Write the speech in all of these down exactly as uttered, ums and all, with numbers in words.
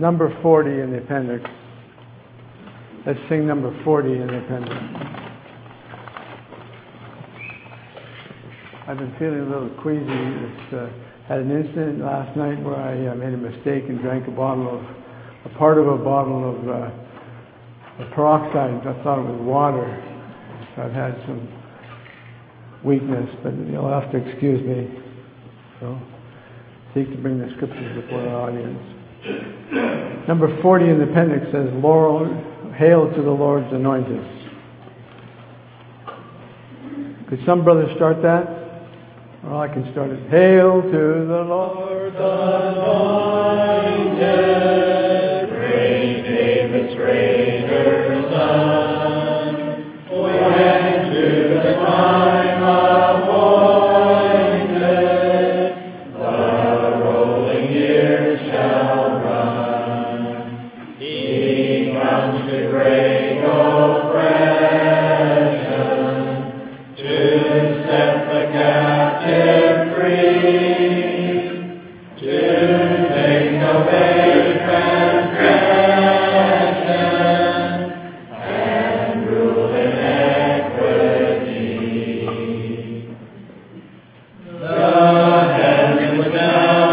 number forty in the appendix. Let's sing number forty in the appendix. I've been feeling a little queasy. It's, uh, had an incident last night where I uh, made a mistake and drank a bottle of, a part of a bottle of uh, a peroxide. I thought it was water. So I've had some weakness, but you'll have to excuse me. So, seek to bring the scriptures before our audience. Number forty in the appendix says, Laurel, hail to the Lord's anointed. Could some brother start that? Well, I can start it. Hail to the Lord's anointed, great David's greater Son, when to the time appointed, the rolling years shall run. He comes to break oppression, to set the captive free, to take away transgression, and rule in equity. The heavens now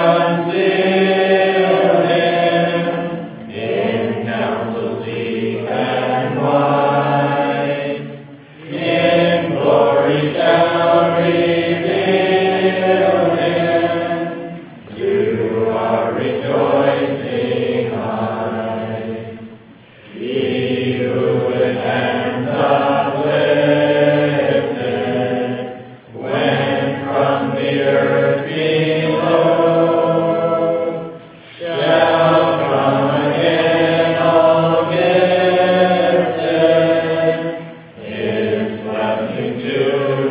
conceal him, in council deep and wide, in glory shall reveal him to our rejoicing eyes. He who with hands uplifted went from the earth below shall come again all gifted, his blessing to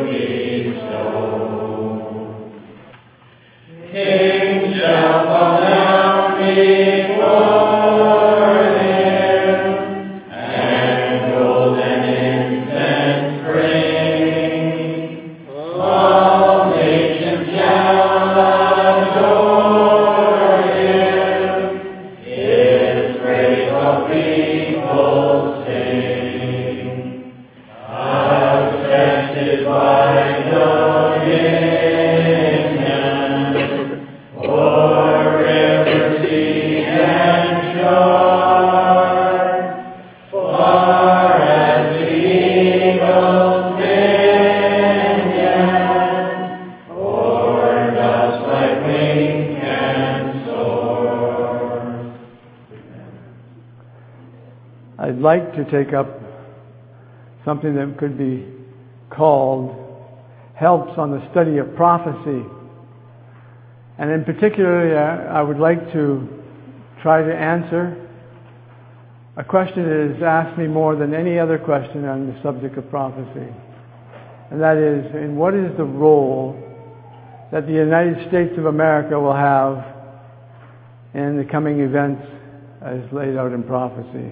bestow. Kings shall fall down before him, and gold and incense bring. All nations shall adore him, his praise all people sing. Accepted by dominion, o'er river, sea, and shore, far as the eagle's pinion, o'er dust like wing can soar. I'd like to take up something that could be called helps on the study of prophecy. And in particular, I would like to try to answer a question that is asked me more than any other question on the subject of prophecy. And that is, in what is the role that the United States of America will have in the coming events as laid out in prophecy?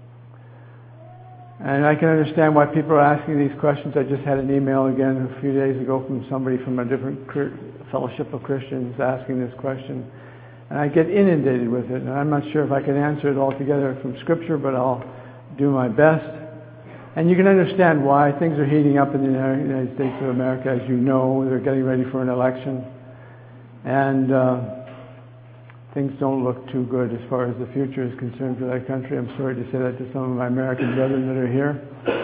And I can understand why people are asking these questions. I just had an email again a few days ago from somebody from a different fellowship of Christians asking this question. And I get inundated with it. And I'm not sure if I can answer it altogether from Scripture, but I'll do my best. And you can understand why things are heating up in the United States of America. As you know, they're getting ready for an election. And uh, things don't look too good as far as the future is concerned for that country. I'm sorry to say that to some of my American brethren that are here.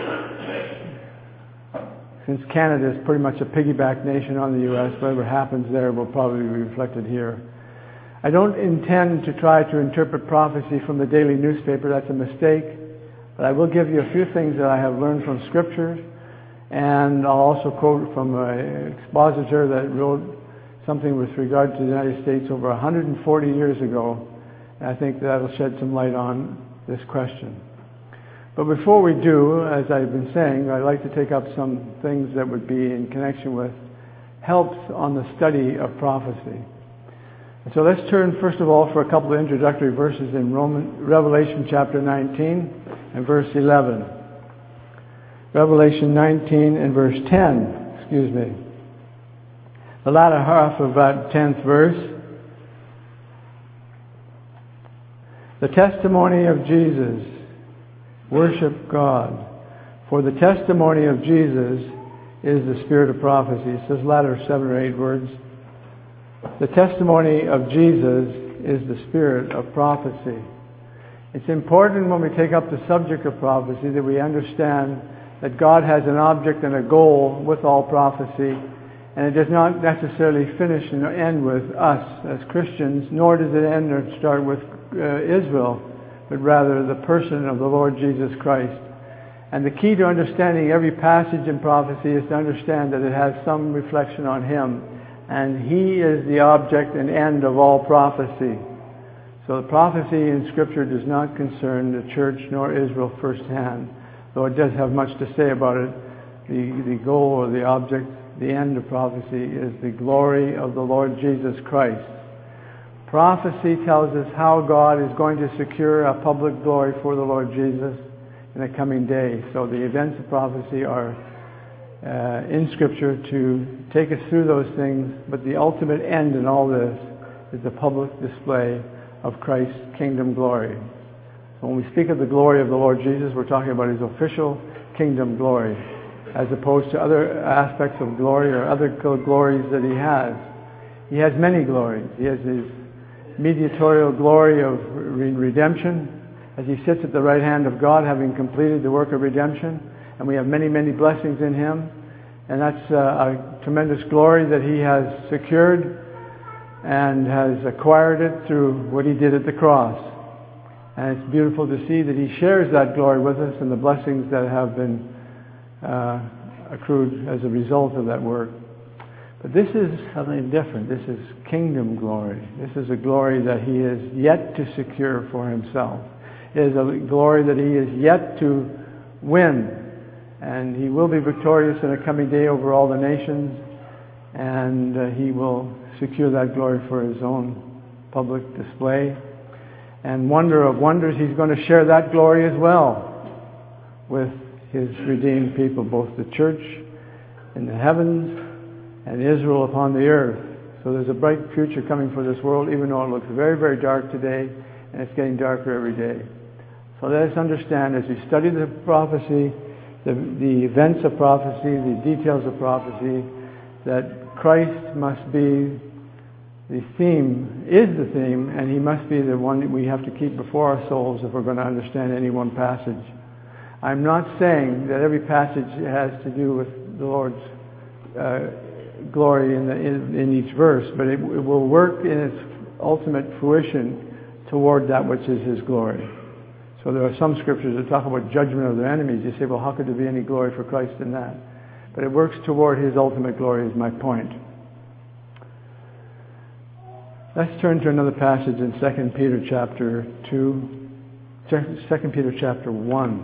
Since Canada is pretty much a piggyback nation on the U S, whatever happens there will probably be reflected here. I don't intend to try to interpret prophecy from the daily newspaper. That's a mistake. But I will give you a few things that I have learned from Scripture. And I'll also quote from an expositor that wrote something with regard to the United States over one hundred forty years ago. And I think that'll shed some light on this question. But before we do, as I've been saying, I'd like to take up some things that would be in connection with helps on the study of prophecy. And so let's turn first of all for a couple of introductory verses in Roman, Revelation chapter nineteen and verse eleven. Revelation nineteen and verse ten, excuse me. The latter half of that tenth verse. The testimony of Jesus. Worship God. For the testimony of Jesus is the spirit of prophecy. It says latter seven or eight words. The testimony of Jesus is the spirit of prophecy. It's important when we take up the subject of prophecy that we understand that God has an object and a goal with all prophecy, and it does not necessarily finish and end with us as Christians, nor does it end or start with uh, Israel, but rather the person of the Lord Jesus Christ. And the key to understanding every passage in prophecy is to understand that it has some reflection on Him, and He is the object and end of all prophecy. So the prophecy in Scripture does not concern the church nor Israel firsthand, though it does have much to say about it. The, the goal or the object, the end of prophecy is the glory of the Lord Jesus Christ. Prophecy tells us how God is going to secure a public glory for the Lord Jesus in the coming day. So the events of prophecy are uh, in Scripture to take us through those things, but the ultimate end in all this is the public display of Christ's kingdom glory. So when we speak of the glory of the Lord Jesus, we're talking about His official kingdom glory, as opposed to other aspects of glory or other glories that He has. He has many glories. He has His mediatorial glory of redemption, as He sits at the right hand of God, having completed the work of redemption, and we have many, many blessings in Him, and that's uh, a tremendous glory that He has secured and has acquired it through what He did at the cross. And it's beautiful to see that He shares that glory with us and the blessings that have been uh, accrued as a result of that work. But this is something different. This is kingdom glory. This is a glory that He is yet to secure for Himself. It is a glory that He is yet to win. And He will be victorious in a coming day over all the nations. And uh, He will secure that glory for His own public display. And wonder of wonders, He's going to share that glory as well with His redeemed people, both the church in the heavens and Israel upon the earth. So there's a bright future coming for this world, even though it looks very, very dark today, and it's getting darker every day. So let us understand, as we study the prophecy, the, the events of prophecy, the details of prophecy, that Christ must be the theme, is the theme, and He must be the one that we have to keep before our souls if we're going to understand any one passage. I'm not saying that every passage has to do with the Lord's uh, glory in, the, in, in each verse, but it, it will work in its ultimate fruition toward that which is His glory. So there are some scriptures that talk about judgment of their enemies. You say, well, how could there be any glory for Christ in that? But it works toward His ultimate glory, is my point. Let's turn to another passage in Second Peter chapter two, Second Peter chapter one.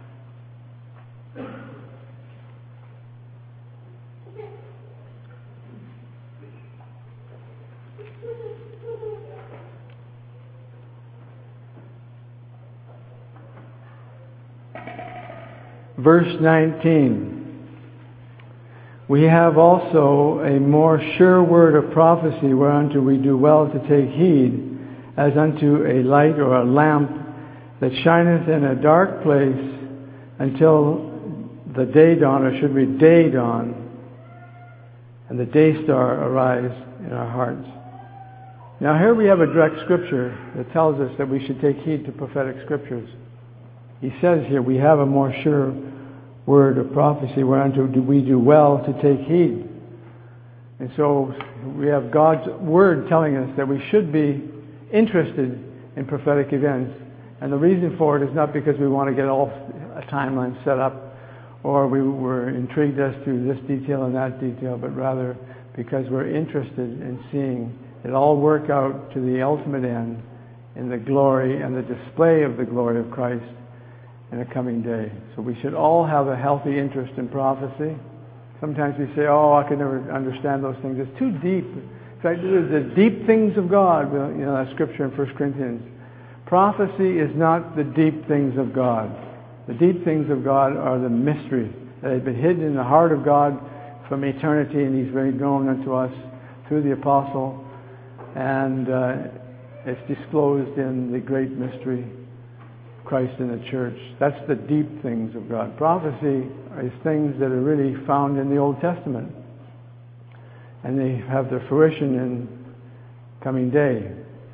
Verse nineteen. We have also a more sure word of prophecy, whereunto we do well to take heed, as unto a light or a lamp that shineth in a dark place until the day dawn, or should read day dawn, and the day star arise in our hearts. Now here we have a direct scripture that tells us that we should take heed to prophetic scriptures. He says here, we have a more sure word of prophecy, whereunto do we do well to take heed. And so we have God's word telling us that we should be interested in prophetic events. And the reason for it is not because we want to get all a timeline set up, or we were intrigued as to this detail and that detail, but rather because we're interested in seeing it all work out to the ultimate end in the glory and the display of the glory of Christ in a coming day. So we should all have a healthy interest in prophecy. Sometimes we say, oh, I can never understand those things. It's too deep. In fact, the deep things of God, you know, that scripture in First Corinthians. Prophecy is not the deep things of God. The deep things of God are the mystery that have been hidden in the heart of God from eternity, and He's made known unto us through the apostle. And uh, It's disclosed in the great mystery, Christ in the church. That's the deep things of God. Prophecy is things that are really found in the Old Testament. And they have their fruition in coming day.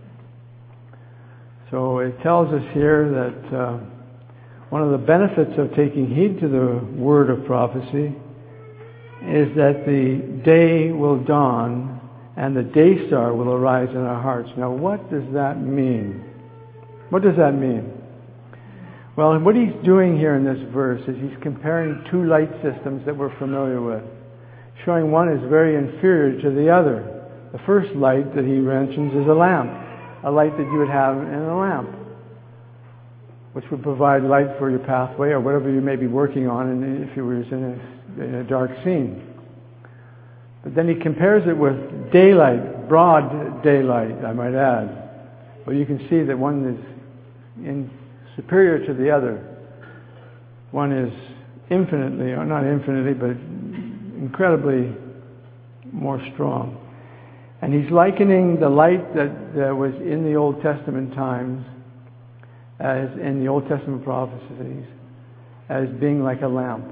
So it tells us here that uh, one of the benefits of taking heed to the word of prophecy is that the day will dawn and the day star will arise in our hearts. Now, what does that mean? What does that mean? Well, what he's doing here in this verse is he's comparing two light systems that we're familiar with, showing one is very inferior to the other. The first light that he mentions is a lamp. A light that you would have in a lamp, which would provide light for your pathway or whatever you may be working on and if you were in a, in a dark scene. But then he compares it with daylight, broad daylight, I might add. Well, you can see that one is in, superior to the other. One is infinitely, or not infinitely, but incredibly more strong. And he's likening the light that, that was in the Old Testament times, as in the Old Testament prophecies, as being like a lamp.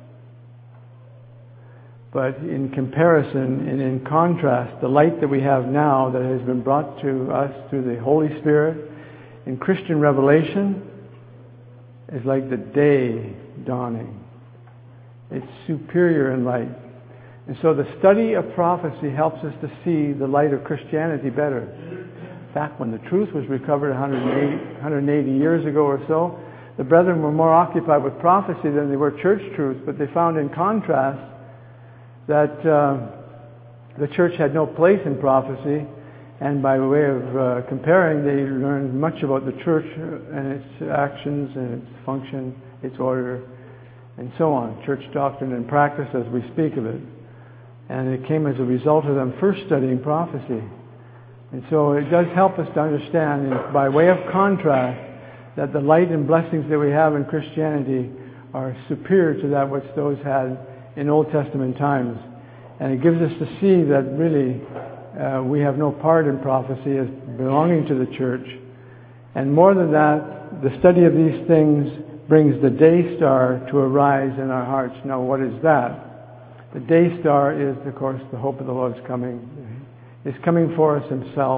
But in comparison and in contrast, the light that we have now that has been brought to us through the Holy Spirit in Christian revelation is like the day dawning. It's superior in light. And so the study of prophecy helps us to see the light of Christianity better. In fact, when the truth was recovered one hundred eighty years ago or so, the brethren were more occupied with prophecy than they were church truth, but they found in contrast that uh, the church had no place in prophecy, and by way of uh, comparing, they learned much about the church and its actions and its function, its order, and so on, church doctrine and practice as we speak of it. And it came as a result of them first studying prophecy. And so it does help us to understand, by way of contrast, that the light and blessings that we have in Christianity are superior to that which those had in Old Testament times. And it gives us to see that really uh, we have no part in prophecy as belonging to the church. And more than that, the study of these things brings the day star to arise in our hearts. Now, what is that? The day star is, of course, the hope of the Lord's coming. He's coming for us himself.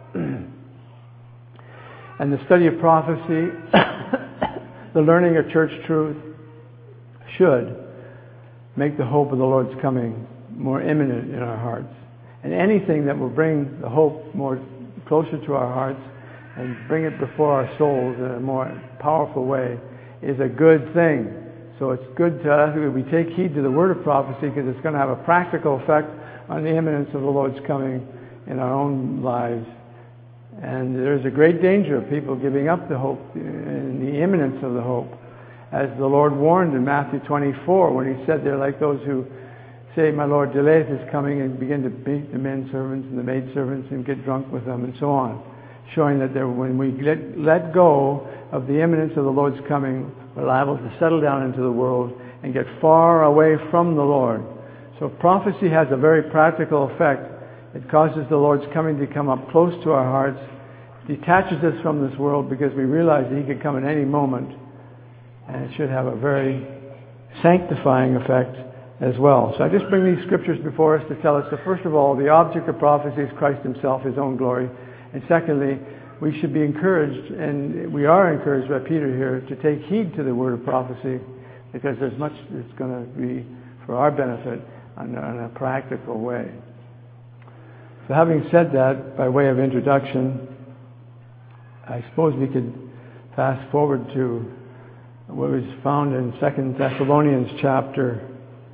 And the study of prophecy, the learning of church truth, should make the hope of the Lord's coming more imminent in our hearts. And anything that will bring the hope more closer to our hearts and bring it before our souls in a more powerful way is a good thing. So it's good to us that we take heed to the word of prophecy, because it's going to have a practical effect on the imminence of the Lord's coming in our own lives. And there's a great danger of people giving up the hope and the imminence of the hope, as the Lord warned in Matthew twenty-four when he said they're like those who say, "My Lord delayeth his coming," and begin to beat the men servants and the maid servants and get drunk with them and so on, showing that when we let, let go of the imminence of the Lord's coming, we're liable to settle down into the world and get far away from the Lord. So prophecy has a very practical effect. It causes the Lord's coming to come up close to our hearts, detaches us from this world, because we realize that he could come at any moment, and it should have a very sanctifying effect as well. So I just bring these scriptures before us to tell us that, first of all, the object of prophecy is Christ himself, his own glory. And secondly, we should be encouraged, and we are encouraged by Peter here, to take heed to the word of prophecy, because there's much that's going to be for our benefit in a practical way. So having said that, by way of introduction, I suppose we could fast forward to what was found in Second Thessalonians chapter,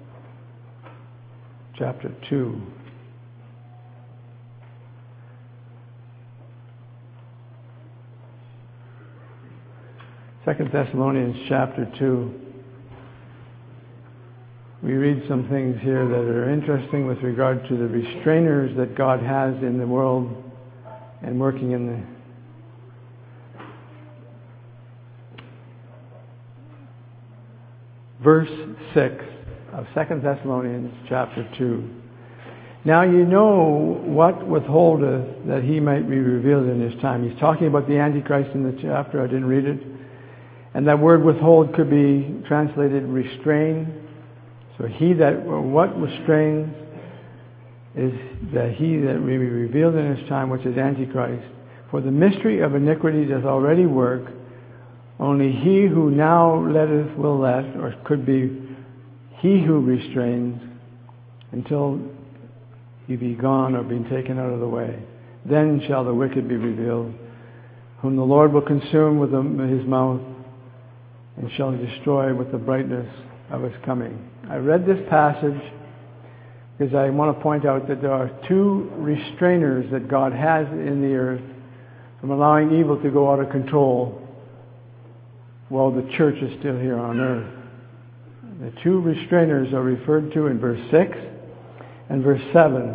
chapter two. Second Thessalonians chapter two. We read some things here that are interesting with regard to the restrainers that God has in the world and working in the verse six of Second Thessalonians chapter two. Now you know what withholdeth that he might be revealed in his time. He's talking about the Antichrist in the chapter. I didn't read it. And that word withhold could be translated restrain. So he that, what restrains is that he that may be revealed in his time, which is Antichrist. For the mystery of iniquity doth already work. Only he who now letteth will let, or could be he who restrains until he be gone or been taken out of the way. Then shall the wicked be revealed, whom the Lord will consume with his mouth, and shall destroy with the brightness of his coming. I read this passage because I want to point out that there are two restrainers that God has in the earth from allowing evil to go out of control while the church is still here on earth. The two restrainers are referred to in verse six and verse seven.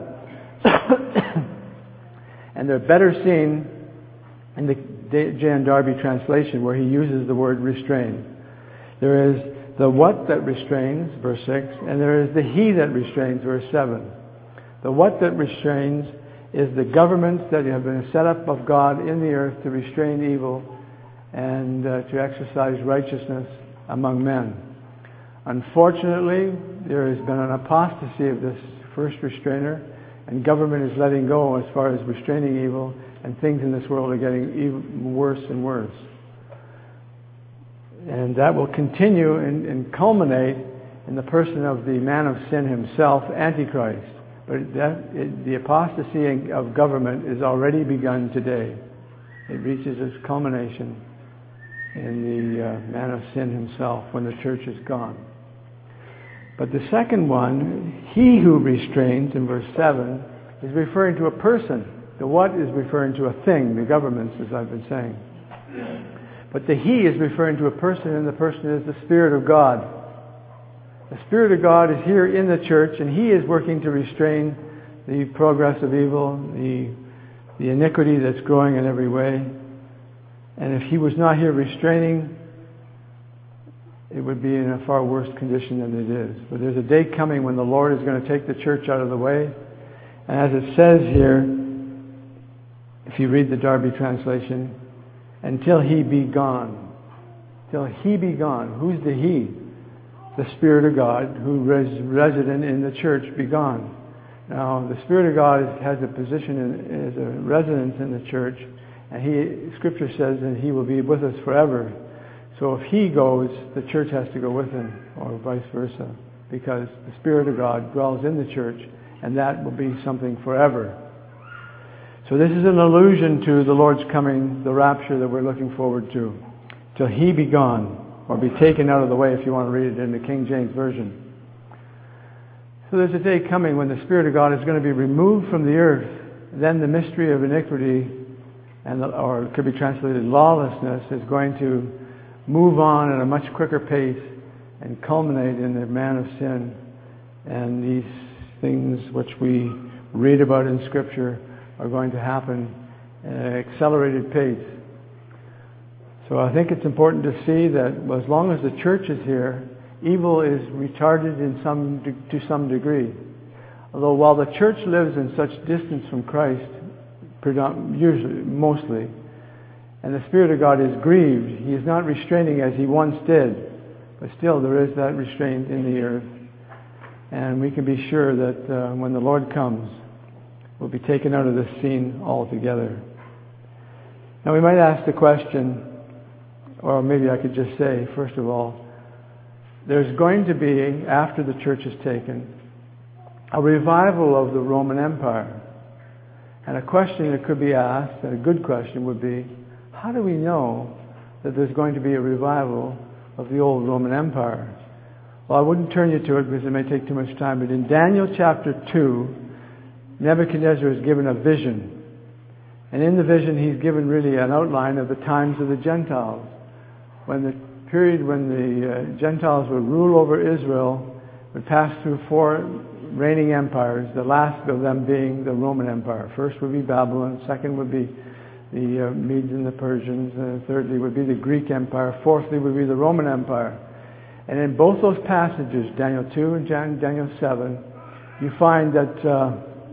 And they're better seen in the J N Darby translation, where he uses the word restrain. There is the what that restrains, verse six, and there is the he that restrains, verse seven. The what that restrains is the governments that have been set up of God in the earth to restrain evil and uh, to exercise righteousness among men. Unfortunately, there has been an apostasy of this first restrainer, and government is letting go as far as restraining evil, and things in this world are getting even worse and worse. And that will continue and, and culminate in the person of the man of sin himself, Antichrist. But that, it, the apostasy of government is already begun today. It reaches its culmination in the uh, man of sin himself when the church is gone. But the second one, he who restrains, in verse seven, is referring to a person. The what is referring to a thing, the governments, as I've been saying. But the he is referring to a person, and the person is the Spirit of God. The Spirit of God is here in the church, and he is working to restrain the progress of evil, the, the iniquity that's growing in every way. And if he was not here restraining, it would be in a far worse condition than it is. But there's a day coming when the Lord is going to take the church out of the way. And as it says here, if you read the Darby translation, until he be gone. Till he be gone. Who's the he? The Spirit of God, who is resident in the church, be gone. Now, the Spirit of God is, has a position in, as a residence in the church, and he, Scripture says that he will be with us forever. So if he goes, the church has to go with him, or vice versa, because the Spirit of God dwells in the church, and that will be something forever. So this is an allusion to the Lord's coming, the rapture that we're looking forward to, till he be gone, or be taken out of the way, if you want to read it in the King James Version. So there's a day coming when the Spirit of God is going to be removed from the earth. Then the mystery of iniquity, and the, or it could be translated lawlessness, is going to move on at a much quicker pace and culminate in the man of sin. And these things which we read about in Scripture are going to happen at an accelerated pace. So I think it's important to see that as long as the church is here, evil is retarded in some to some degree. Although while the church lives in such distance from Christ, usually, mostly, and the Spirit of God is grieved, he is not restraining as he once did, but still there is that restraint in the earth. And we can be sure that uh, when the Lord comes, we'll be taken out of this scene altogether. Now we might ask the question, or maybe I could just say, first of all, there's going to be, after the church is taken, a revival of the Roman Empire. And a question that could be asked, and a good question would be, how do we know that there's going to be a revival of the old Roman Empire? Well, I wouldn't turn you to it because it may take too much time, but in Daniel chapter two, Nebuchadnezzar is given a vision. And in the vision, he's given really an outline of the times of the Gentiles. When the period when the uh, Gentiles would rule over Israel, would pass through four reigning empires, the last of them being the Roman Empire. First would be Babylon, second would be the uh, Medes and the Persians, and thirdly would be the Greek Empire, fourthly would be the Roman Empire. And in both those passages, Daniel two and Daniel seven, you find that uh,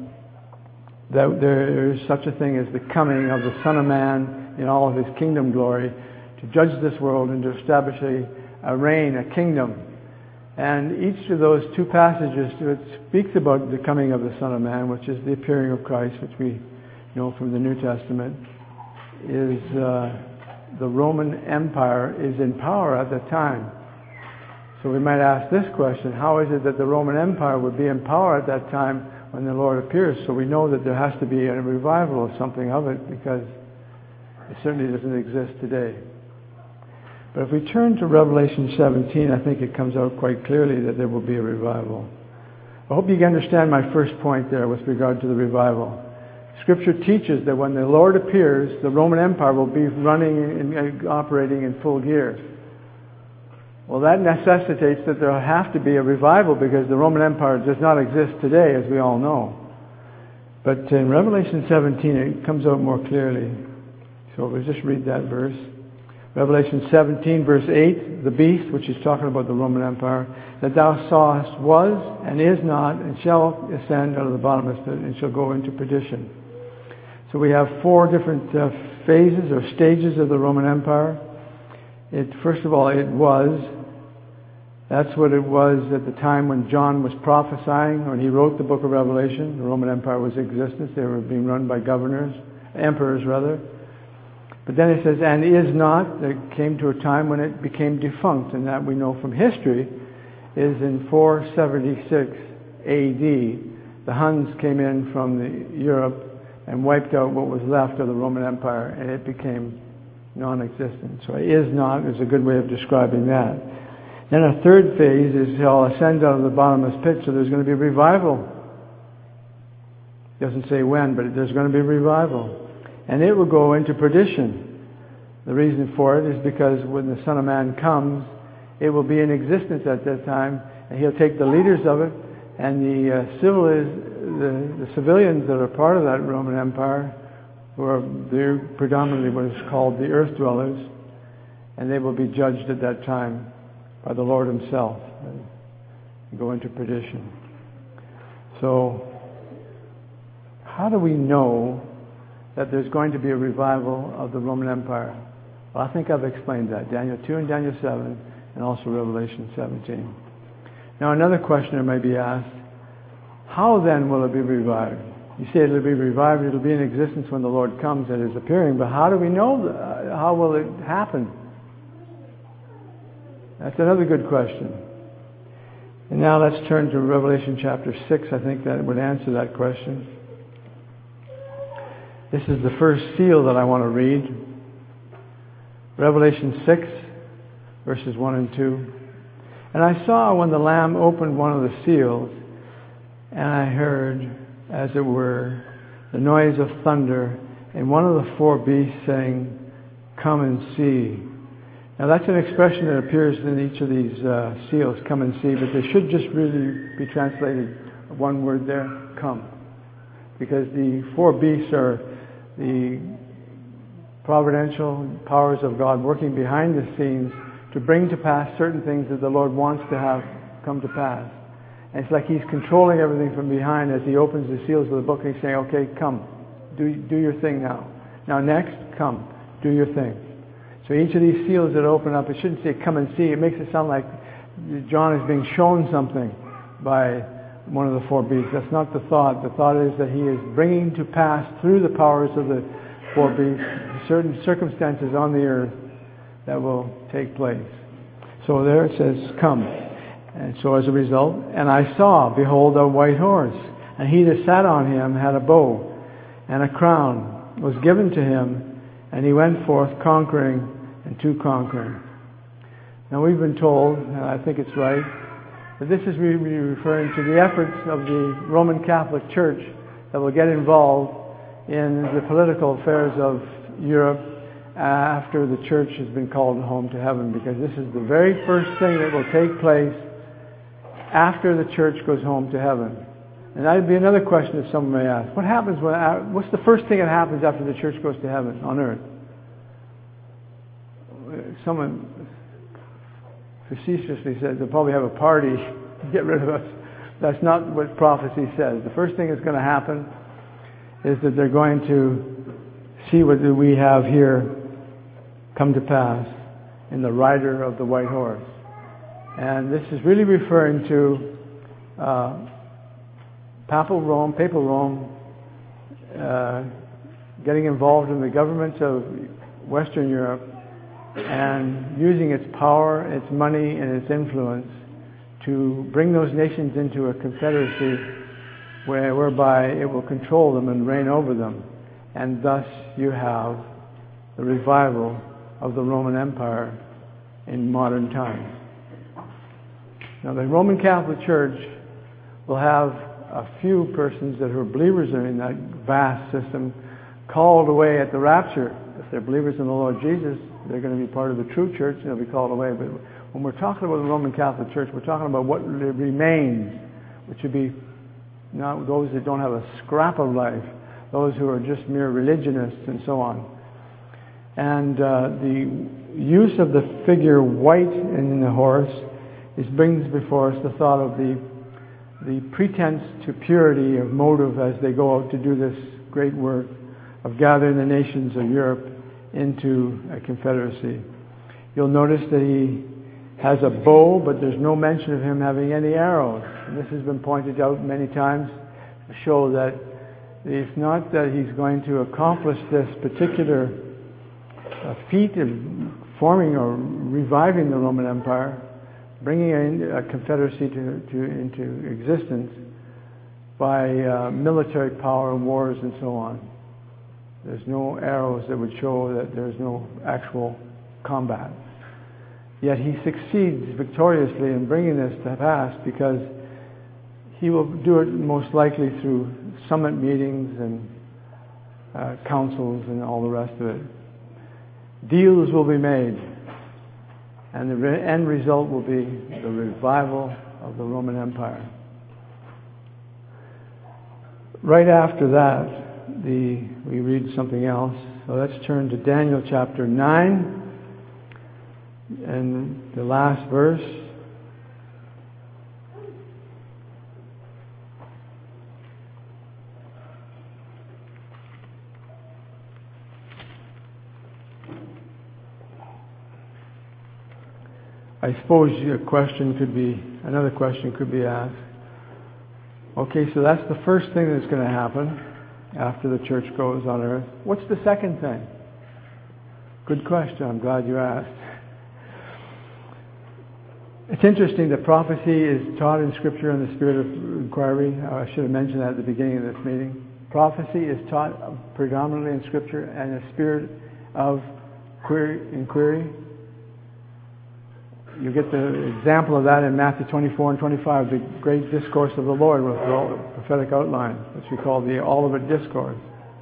that there is such a thing as the coming of the Son of Man in all of his kingdom glory to judge this world and to establish a, a reign, a kingdom. And each of those two passages, it speaks about the coming of the Son of Man, which is the appearing of Christ, which we know from the New Testament, is uh, the Roman Empire is in power at that time. So we might ask this question: how is it that the Roman Empire would be in power at that time when the Lord appears? So we know that there has to be a revival of something of it, because it certainly doesn't exist today. But if we turn to Revelation seventeen, I think it comes out quite clearly that there will be a revival. I hope you can understand my first point there with regard to the revival. Scripture teaches that when the Lord appears, the Roman Empire will be running and operating in full gear. Well, that necessitates that there will have to be a revival, because the Roman Empire does not exist today, as we all know. But in Revelation seventeen, it comes out more clearly. So we'll just read that verse. Revelation seventeen, verse eight, the beast, which is talking about the Roman Empire, that thou sawest was and is not, and shall ascend out of the bottomless pit, and shall go into perdition. So we have four different uh, phases or stages of the Roman Empire. It, first of all, it was. That's what it was at the time when John was prophesying, when he wrote the book of Revelation. The Roman Empire was in existence. They were being run by governors, emperors rather. But then it says, and is not. There came to a time when it became defunct, and that we know from history is in four seventy-six A D. The Huns came in from the Europe and wiped out what was left of the Roman Empire, and it became non-existent. So it is not is a good way of describing that. Then a third phase is shall ascend out of the bottomless pit, so there's going to be revival. It doesn't say when, but there's going to be revival. And it will go into perdition. The reason for it is because when the Son of Man comes, it will be in existence at that time, and he'll take the leaders of it, and the uh, civil is, the, the civilians that are part of that Roman Empire, who are they're predominantly what is called the earth dwellers, and they will be judged at that time by the Lord himself and go into perdition. So, how do we know that there's going to be a revival of the Roman Empire? Well, I think I've explained that. Daniel two and Daniel seven, and also Revelation seventeen. Now, another questioner may be asked, how then will it be revived? You say it'll be revived, it'll be in existence when the Lord comes at his appearing, but how do we know, that? How will it happen? That's another good question. And now let's turn to Revelation chapter six. I think that would answer that question. This is the first seal that I want to read. Revelation six, verses one and two. And I saw when the Lamb opened one of the seals, and I heard, as it were, the noise of thunder, and one of the four beasts saying, "Come and see." Now that's an expression that appears in each of these uh, seals, "come and see," but they should just really be translated one word there, "come." Because the four beasts are the providential powers of God working behind the scenes to bring to pass certain things that the Lord wants to have come to pass. And it's like he's controlling everything from behind as he opens the seals of the book, and he's saying, okay, come, do, do your thing now. Now next, come, do your thing. So each of these seals that open up, it shouldn't say come and see. It makes it sound like John is being shown something by one of the four beasts. That's not the thought. The thought is that he is bringing to pass through the powers of the four beasts certain circumstances on the earth that will take place. So there it says, come. And so as a result, and I saw, behold, a white horse, and he that sat on him had a bow, and a crown was given to him, and he went forth conquering and to conquer. Now we've been told, and I think it's right, that this is really referring to the efforts of the Roman Catholic Church that will get involved in the political affairs of Europe after the church has been called home to heaven, because this is the very first thing that will take place after the church goes home to heaven. And that would be another question that someone may ask. What happens when, what's the first thing that happens after the church goes to heaven on earth? Someone facetiously says they'll probably have a party to get rid of us. That's not what prophecy says. The first thing that's going to happen is that they're going to see what we have here come to pass in the rider of the white horse. And this is really referring to uh, Papal Rome, Papal Rome, uh, getting involved in the governments of Western Europe and using its power, its money, and its influence to bring those nations into a confederacy where, whereby it will control them and reign over them. And thus you have the revival of the Roman Empire in modern times. Now the Roman Catholic Church will have a few persons that are believers in that vast system called away at the rapture. If they're believers in the Lord Jesus, they're going to be part of the true church and they'll be called away. But when we're talking about the Roman Catholic Church, we're talking about what remains, which would be not those that don't have a scrap of life, those who are just mere religionists and so on. And uh, the use of the figure white in the horse is brings before us the thought of the the pretense to purity of motive as they go out to do this great work of gathering the nations of Europe into a confederacy. You'll notice that he has a bow, but there's no mention of him having any arrows. And this has been pointed out many times to show that it's not that he's going to accomplish this particular uh, feat of forming or reviving the Roman Empire, bringing in a confederacy to, to, into existence by uh, military power, wars, and so on. There's no arrows that would show that there's no actual combat. Yet he succeeds victoriously in bringing this to pass because he will do it most likely through summit meetings and uh, councils and all the rest of it. Deals will be made, and the re- end result will be the revival of the Roman Empire. Right after that, the we read something else. So let's turn to Daniel chapter nine. And the last verse. I suppose a question could be, another question could be asked. Okay, so that's the first thing that's going to happen after the church goes on earth. What's the second thing? Good question. I'm glad you asked. It's interesting that prophecy is taught in Scripture in the spirit of inquiry. I should have mentioned that at the beginning of this meeting. Prophecy is taught predominantly in Scripture and a spirit of query, inquiry. You get the example of that in Matthew twenty-four and twenty-five, the great discourse of the Lord with the prophetic outline, which we call the Olivet Discourse.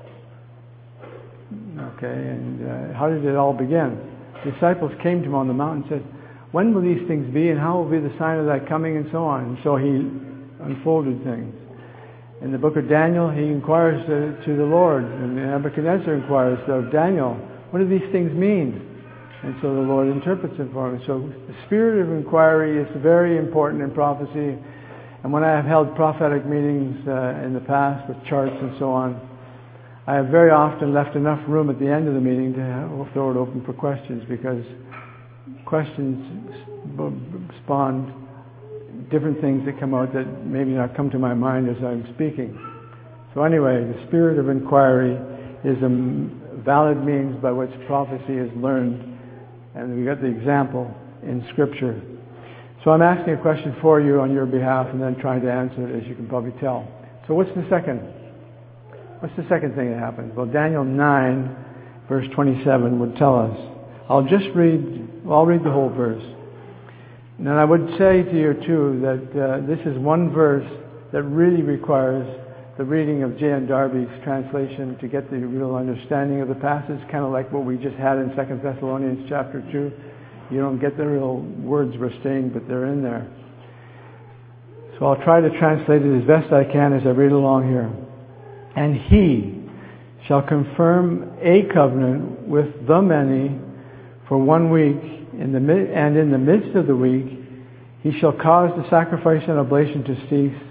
Okay, and uh, how did it all begin? The disciples came to him on the mountain and said, when will these things be, and how will be the sign of that coming, and so on. And so he unfolded things. In the book of Daniel, he inquires to, to the Lord, and Nebuchadnezzar inquires of Daniel, what do these things mean? And so the Lord interprets it for him. So the spirit of inquiry is very important in prophecy. And when I have held prophetic meetings uh, in the past with charts and so on, I have very often left enough room at the end of the meeting to throw it open for questions, because questions spawn different things that come out that maybe not come to my mind as I'm speaking. So anyway, the spirit of inquiry is a valid means by which prophecy is learned, and we got the example in Scripture. So I'm asking a question for you on your behalf and then trying to answer it, as you can probably tell. So what's the second? What's the second thing that happens? Well, Daniel nine, verse twenty-seven would tell us. I'll just read, well, I'll read the whole verse. And I would say to you too that uh, this is one verse that really requires the reading of J N Darby's translation to get the real understanding of the passage, kind of like what we just had in Second Thessalonians chapter two. You don't get the real words we're saying, but they're in there. So I'll try to translate it as best I can as I read along here. And he shall confirm a covenant with the many for one week, in the mid- and in the midst of the week he shall cause the sacrifice and oblation to cease,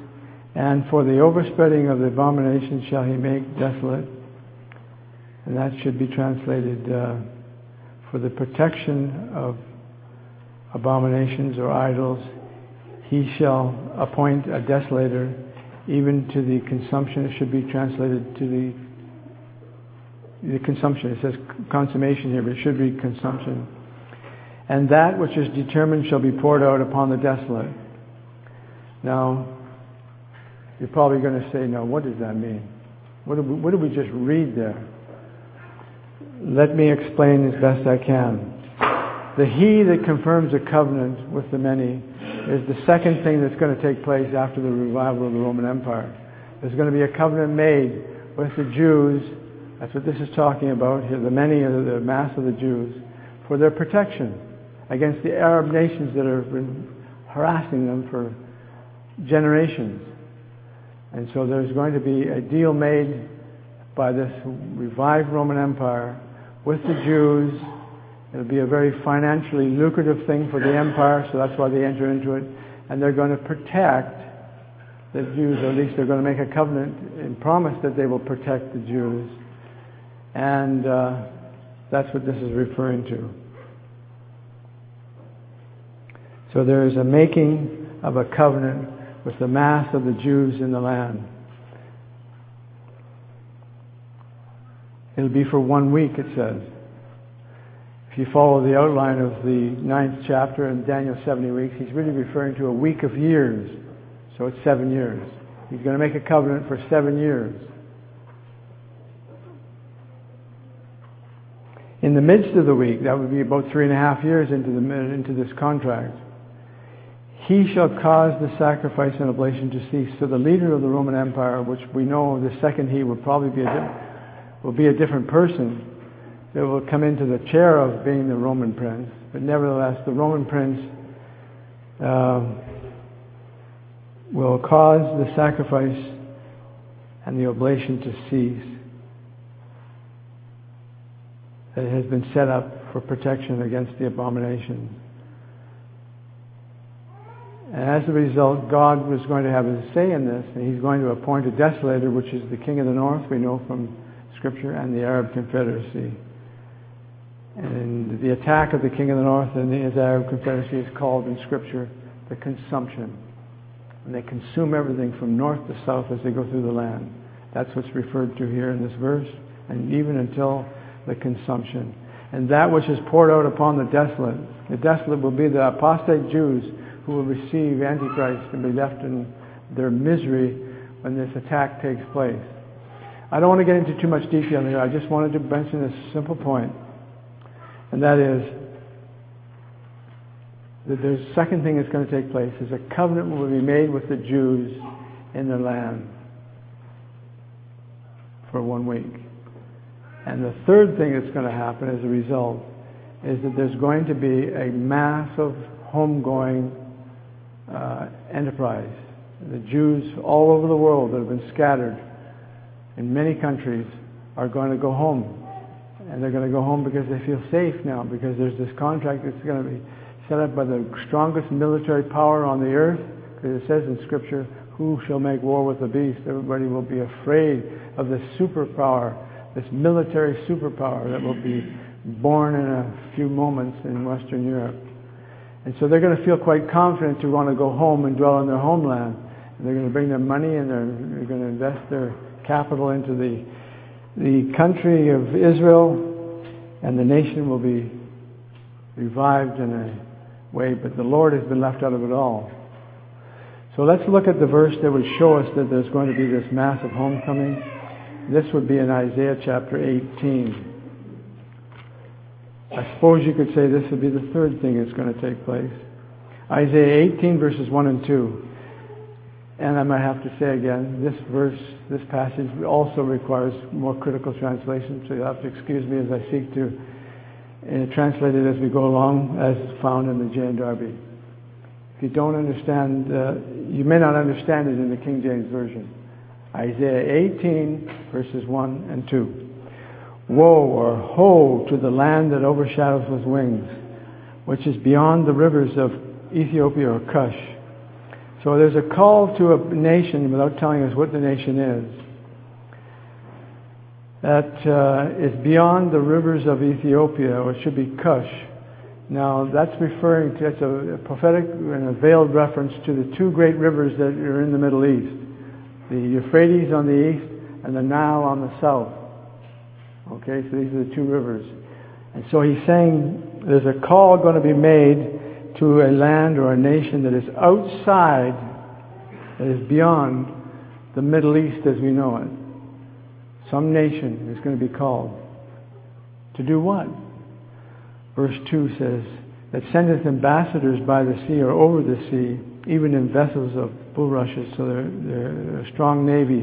And for the overspreading of the abomination shall he make desolate. And that should be translated, uh, for the protection of abominations or idols, he shall appoint a desolator, even to the consumption. It should be translated to the, the consumption. It says consummation here, but it should be consumption. And that which is determined shall be poured out upon the desolate. Now, you're probably going to say, no, what does that mean? What did we, what did we just read there? Let me explain as best I can. The he that confirms a covenant with the many is the second thing that's going to take place after the revival of the Roman Empire. There's going to be a covenant made with the Jews. That's what this is talking about here, the many, the mass of the Jews, for their protection against the Arab nations that have been harassing them for generations. And so there's going to be a deal made by this revived Roman Empire with the Jews. It'll be a very financially lucrative thing for the empire, so that's why they enter into it. And they're going to protect the Jews, or at least they're going to make a covenant and promise that they will protect the Jews. And uh, that's what this is referring to. So there is a making of a covenant with the mass of the Jews in the land. It'll be for one week, it says. If you follow the outline of the ninth chapter in Daniel's seventy weeks, he's really referring to a week of years. So it's seven years. He's going to make a covenant for seven years. In the midst of the week, that would be about three and a half years into the into this contract, he shall cause the sacrifice and oblation to cease. So the leader of the Roman Empire, which we know the second he will probably be a will be a different person, that will come into the chair of being the Roman prince. But nevertheless, the Roman prince uh, will cause the sacrifice and the oblation to cease. It has been set up for protection against the abomination. And as a result, God was going to have his say in this, and he's going to appoint a desolator, which is the king of the north, we know from Scripture, and the Arab Confederacy. And the attack of the king of the north and his Arab Confederacy is called in Scripture the consumption. And they consume everything from north to south as they go through the land. That's what's referred to here in this verse, and even until the consumption. And that which is poured out upon the desolate, the desolate will be the apostate Jews who will receive Antichrist and be left in their misery when this attack takes place. I don't want to get into too much detail here. I just wanted to mention this simple point. And that is that the second thing that's going to take place is a covenant will be made with the Jews in their land for one week. And the third thing that's going to happen as a result is that there's going to be a massive homegoing uh, enterprise. The Jews all over the world that have been scattered in many countries are going to go home. And they're going to go home because they feel safe now, because there's this contract that's going to be set up by the strongest military power on the earth. Because it says in Scripture, who shall make war with the beast? Everybody will be afraid of this superpower, this military superpower that will be born in a few moments in Western Europe. And so they're going to feel quite confident to want to go home and dwell in their homeland. And they're going to bring their money and they're, they're going to invest their capital into the the country of Israel, and the nation will be revived in a way, but the Lord has been left out of it all. So let's look at the verse that would show us that there's going to be this massive homecoming. This would be in Isaiah chapter eighteen. I suppose you could say this would be the third thing that's going to take place. Isaiah eighteen verses one and two. And I might have to say again, this verse, this passage also requires more critical translation, so you'll have to excuse me as I seek to uh, translate it as we go along, as found in the J N Darby. If you don't understand, uh, you may not understand it in the King James Version. Isaiah eighteen, verses one and two. Woe or ho to the land that overshadows with wings, which is beyond the rivers of Ethiopia or Cush. So there's a call to a nation, without telling us what the nation is, that uh, is beyond the rivers of Ethiopia, or it should be Cush. Now that's referring to, it's a, a prophetic and a veiled reference to the two great rivers that are in the Middle East. The Euphrates on the east and the Nile on the south. Okay, so these are the two rivers. And so he's saying there's a call going to be made to a land or a nation that is outside, that is beyond the Middle East as we know it. Some nation is going to be called. To do what? Verse two says, that sendeth ambassadors by the sea or over the sea, even in vessels of bulrushes, so they're, they're a strong navy,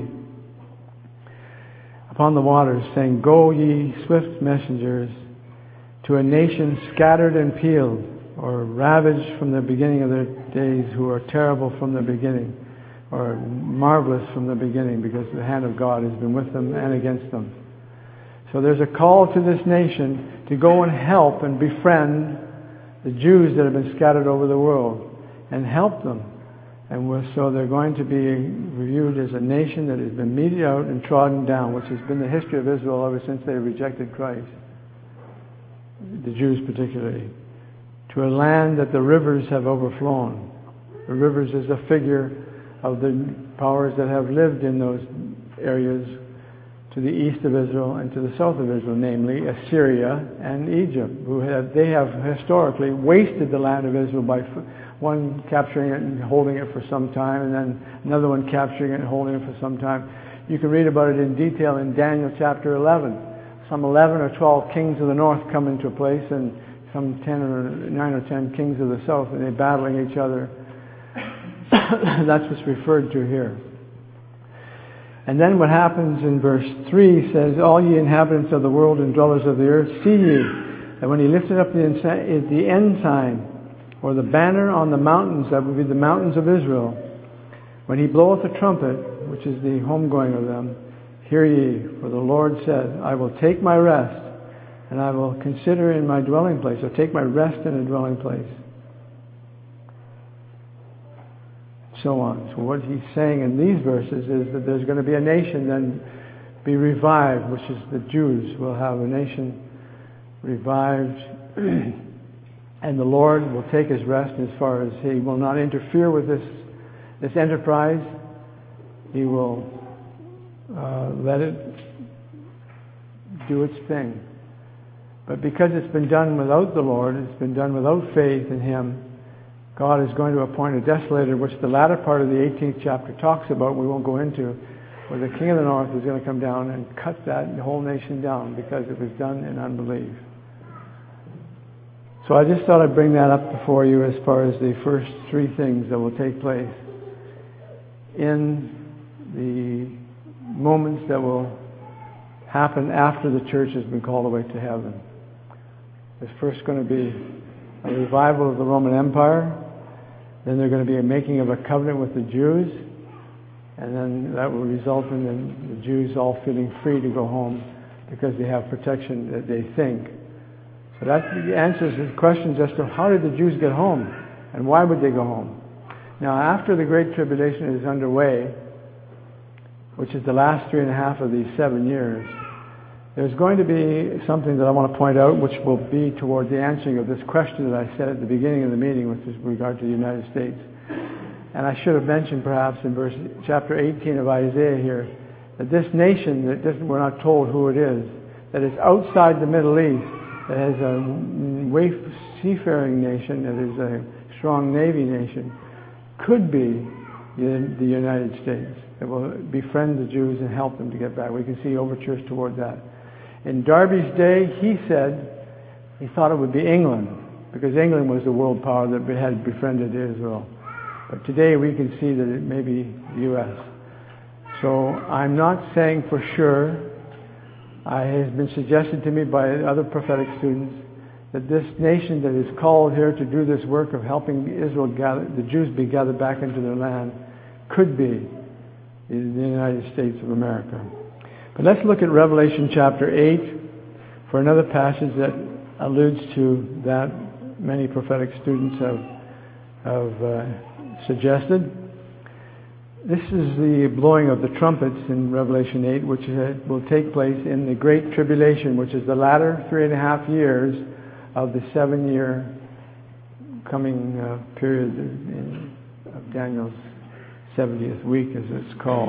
upon the waters, saying, Go ye swift messengers to a nation scattered and peeled, or ravaged from the beginning of their days, who are terrible from the beginning, or marvelous from the beginning, because the hand of God has been with them and against them. So there's a call to this nation to go and help and befriend the Jews that have been scattered over the world, and help them. And we're, so they're going to be reviewed as a nation that has been meted out and trodden down, which has been the history of Israel ever since they rejected Christ, the Jews particularly, to a land that the rivers have overflown. The rivers is a figure of the powers that have lived in those areas to the east of Israel and to the south of Israel, namely Assyria and Egypt, who have, they have historically wasted the land of Israel by one capturing it and holding it for some time, and then another one capturing it and holding it for some time. You can read about it in detail in Daniel chapter eleven. Some eleven or twelve kings of the north come into place, and some ten or nine or ten kings of the south, and they're battling each other. That's what's referred to here. And then what happens in verse three says, All ye inhabitants of the world and dwellers of the earth, see ye, that when he lifted up the, insa- the ensign, or the banner on the mountains, that would be the mountains of Israel, when he bloweth the trumpet, which is the homegoing of them, hear ye, for the Lord said, I will take my rest, and I will consider in my dwelling place, or take my rest in a dwelling place. So on. So what he's saying in these verses is that there's going to be a nation then be revived, which is the Jews will have a nation revived, and the Lord will take his rest as far as he will not interfere with this this enterprise. He will uh, let it do its thing. But because it's been done without the Lord, it's been done without faith in him, God is going to appoint a desolator, which the latter part of the eighteenth chapter talks about, we won't go into, where the king of the north is going to come down and cut that whole nation down because it was done in unbelief. So I just thought I'd bring that up before you as far as the first three things that will take place in the moments that will happen after the church has been called away to heaven. There's first going to be a revival of the Roman Empire. Then there's going to be a making of a covenant with the Jews. And then that will result in the, the Jews all feeling free to go home because they have protection that they think. So that answers the questions as to how did the Jews get home and why would they go home. Now after the Great Tribulation is underway, which is the last three and a half of these seven years, there's going to be something that I want to point out, which will be toward the answering of this question that I said at the beginning of the meeting with regard to the United States. And I should have mentioned perhaps in verse chapter eighteen of Isaiah here, that this nation, that doesn't, we're not told who it is, that is outside the Middle East, that is a seafaring nation, that is a strong navy nation, could be the United States. That will befriend the Jews and help them to get back. We can see overtures toward that. In Darby's day, he said he thought it would be England, because England was the world power that had befriended Israel. But today we can see that it may be the U S. So I'm not saying for sure. It has been suggested to me by other prophetic students that this nation that is called here to do this work of helping Israel gather, the Jews be gathered back into their land, could be in the United States of America. But let's look at Revelation chapter eight for another passage that alludes to that many prophetic students have, have uh, suggested. This is the blowing of the trumpets in Revelation eight, which will take place in the Great Tribulation, which is the latter three and a half years of the seven-year coming uh, period in, of Daniel's seventieth week, as it's called.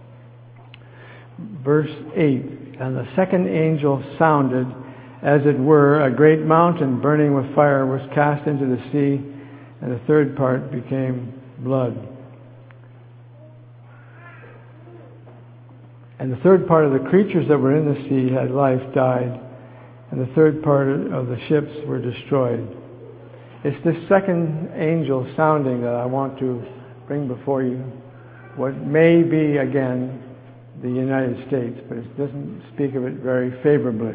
Verse eight, and the second angel sounded, as it were, a great mountain burning with fire was cast into the sea, and the third part became blood. And the third part of the creatures that were in the sea had life, died, and the third part of the ships were destroyed. It's this second angel sounding that I want to bring before you, what may be, again, the United States, but it doesn't speak of it very favorably.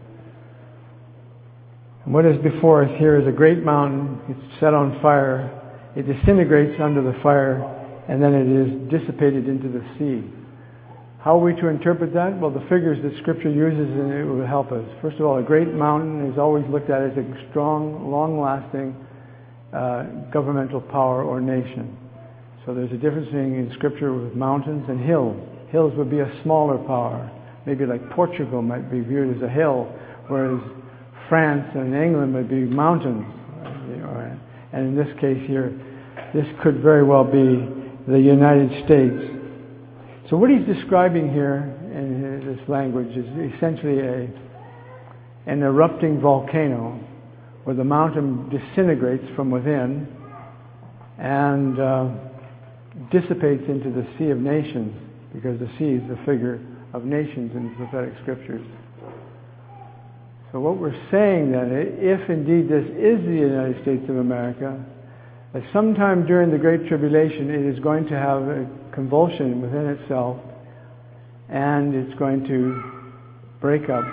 And what is before us here is a great mountain. It's set on fire. It disintegrates under the fire, and then it is dissipated into the sea. How are we to interpret that? Well, the figures that Scripture uses, and it will help us. First of all, a great mountain is always looked at as a strong, long-lasting uh, governmental power or nation. So there's a difference in Scripture with mountains and hills. Hills would be a smaller power. Maybe like Portugal might be viewed as a hill, whereas France and England would be mountains. And in this case here, this could very well be the United States. So what he's describing here in this language is essentially a, an erupting volcano where the mountain disintegrates from within and uh, dissipates into the Sea of Nations, because the sea is the figure of nations in the prophetic scriptures. So what we're saying then, if indeed this is the United States of America, that sometime during the Great Tribulation it is going to have a convulsion within itself, and it's going to break up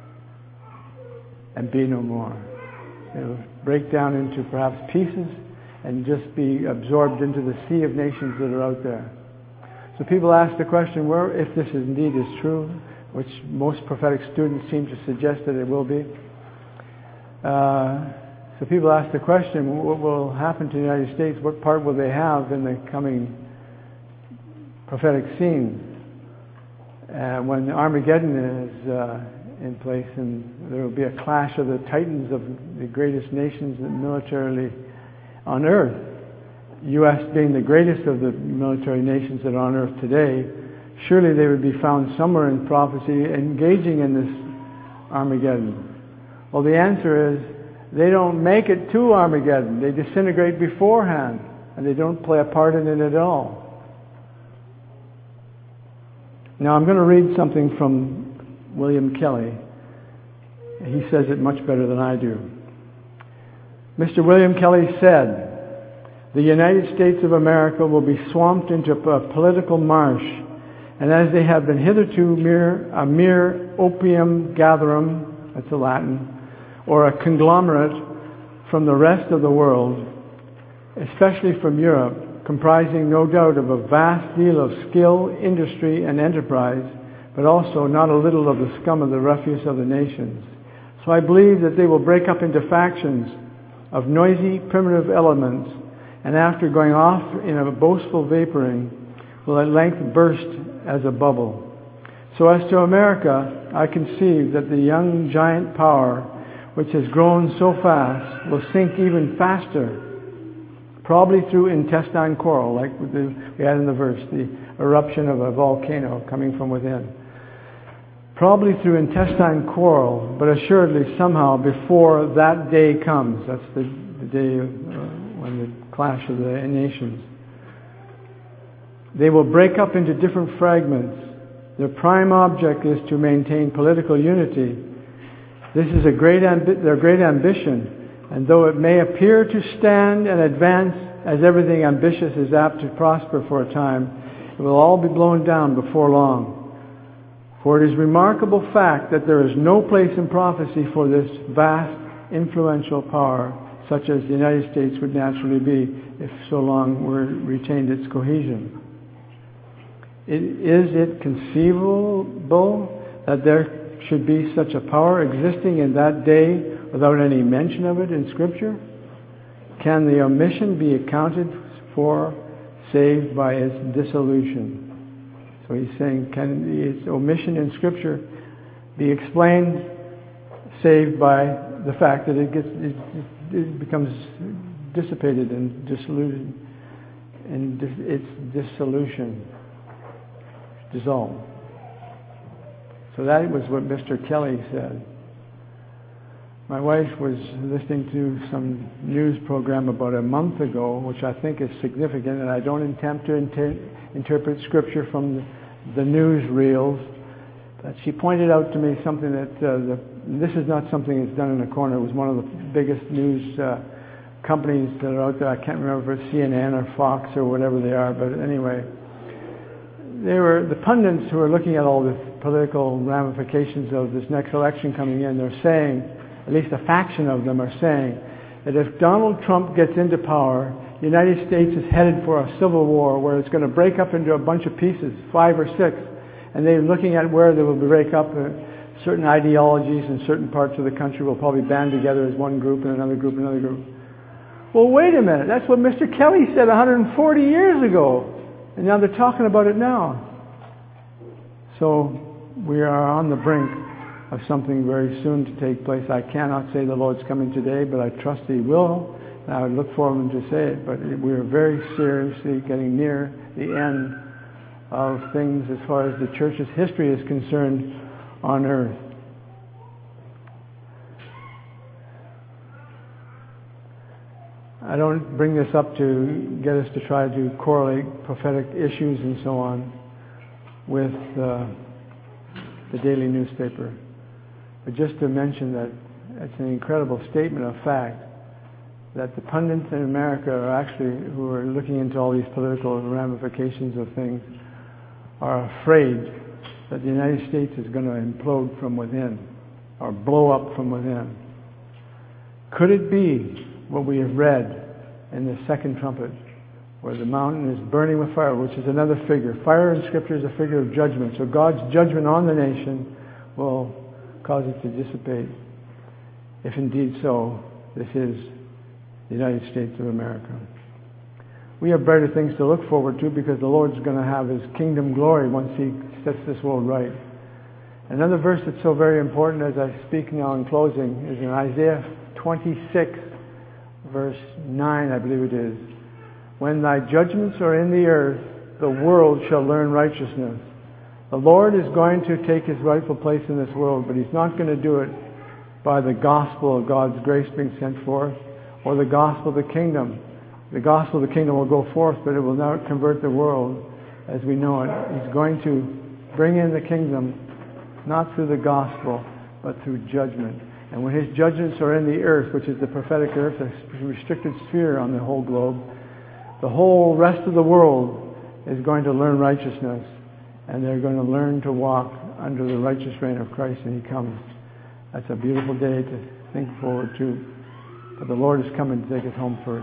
and be no more. It'll break down into perhaps pieces and just be absorbed into the sea of nations that are out there. So people ask the question, where, if this indeed is true, which most prophetic students seem to suggest that it will be. Uh, so people ask the question, what will happen to the United States? What part will they have in the coming prophetic scene? Uh, when Armageddon is uh, in place, and there will be a clash of the titans of the greatest nations militarily on earth, U S being the greatest of the military nations that are on earth today, surely they would be found somewhere in prophecy engaging in this Armageddon. Well, the answer is they don't make it to Armageddon. They disintegrate beforehand, and they don't play a part in it at all. Now I'm going to read something from William Kelly. He says it much better than I do. Mister William Kelly said, "The United States of America will be swamped into a political marsh, and as they have been hitherto mere, a mere opium gatherum," that's a Latin, or a conglomerate from the rest of the world, especially from Europe, comprising no doubt of a vast deal of skill, industry, and enterprise, but also not a little of the scum of the refuse of the nations. So I believe that they will break up into factions of noisy, primitive elements, and after going off in a boastful vaporing, will at length burst as a bubble. So as to America, I conceive that the young giant power, which has grown so fast, will sink even faster, probably through intestine coral, like we had in the verse, the eruption of a volcano coming from within. Probably through intestine coral, but assuredly somehow before that day comes. That's the, the day of, uh, when the clash of the nations. They will break up into different fragments. Their prime object is to maintain political unity. This is a great ambi- their great ambition, and though it may appear to stand and advance, as everything ambitious is apt to prosper for a time, it will all be blown down before long. For it is a remarkable fact that there is no place in prophecy for this vast, influential power, such as the United States would naturally be if so long were retained its cohesion. It, is it conceivable that there should be such a power existing in that day without any mention of it in Scripture? Can the omission be accounted for saved by its dissolution. So he's saying, can its omission in Scripture be explained, saved by the fact that it gets it, it becomes dissipated and dissoluted, and its dissolution, dissolved. So that was what Mister Kelly said. My wife was listening to some news program about a month ago, which I think is significant, and I don't attempt to inter- interpret Scripture from the, the news reels. But she pointed out to me something that uh, the, this is not something that's done in a corner. It was one of the biggest news uh, companies that are out there. I can't remember if it's C N N or Fox or whatever they are, but anyway, they were the pundits who are looking at all the political ramifications of this next election coming in. They're saying, at least a faction of them are saying, that if Donald Trump gets into power, the United States is headed for a civil war where it's going to break up into a bunch of pieces, five or six. And they're looking at where they will break up. Uh, certain ideologies in certain parts of the country will probably band together as one group and another group and another group. Well, wait a minute. That's what Mister Kelly said one hundred forty years ago. And now they're talking about it now. So we are on the brink of something very soon to take place. I cannot say the Lord's coming today, but I trust He will. And I would look for Him to say it. But we are very seriously getting near the end of things as far as the church's history is concerned on earth. I don't bring this up to get us to try to correlate prophetic issues and so on with uh, the daily newspaper, but just to mention that it's an incredible statement of fact that the pundits in America are actually, who are looking into all these political ramifications of things, are afraid that the United States is going to implode from within or blow up from within. Could it be what we have read in the second trumpet, where the mountain is burning with fire, which is another figure? Fire in Scripture is a figure of judgment. So God's judgment on the nation will cause it to dissipate. If indeed so, this is the United States of America. We have brighter things to look forward to because the Lord's going to have His kingdom glory once He sets this world right. Another verse that's so very important as I speak now in closing is in Isaiah twenty-six, verse nine, I believe it is. When thy judgments are in the earth, the world shall learn righteousness. The Lord is going to take His rightful place in this world, but He's not going to do it by the gospel of God's grace being sent forth or the gospel of the kingdom. The gospel of the kingdom will go forth, but it will not convert the world as we know it. He's going to bring in the kingdom not through the gospel, but through judgment. And when His judgments are in the earth, which is the prophetic earth, a restricted sphere on the whole globe, the whole rest of the world is going to learn righteousness, and they're going to learn to walk under the righteous reign of Christ when He comes. That's a beautiful day to think forward to. But the Lord is coming to take us home first.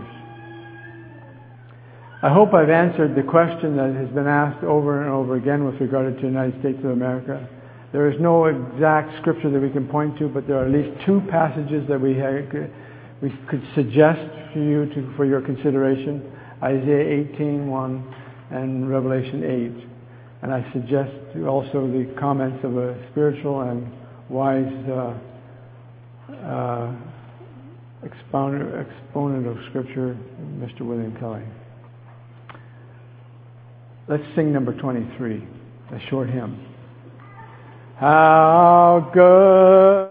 I hope I've answered the question that has been asked over and over again with regard to the United States of America. There is no exact scripture that we can point to, but there are at least two passages that we have, we could suggest for you to, for your consideration: Isaiah eighteen one and Revelation eight. And I suggest also the comments of a spiritual and wise uh, uh, exponent, exponent of Scripture, Mister William Kelly. Let's sing number twenty-three, a short hymn. How good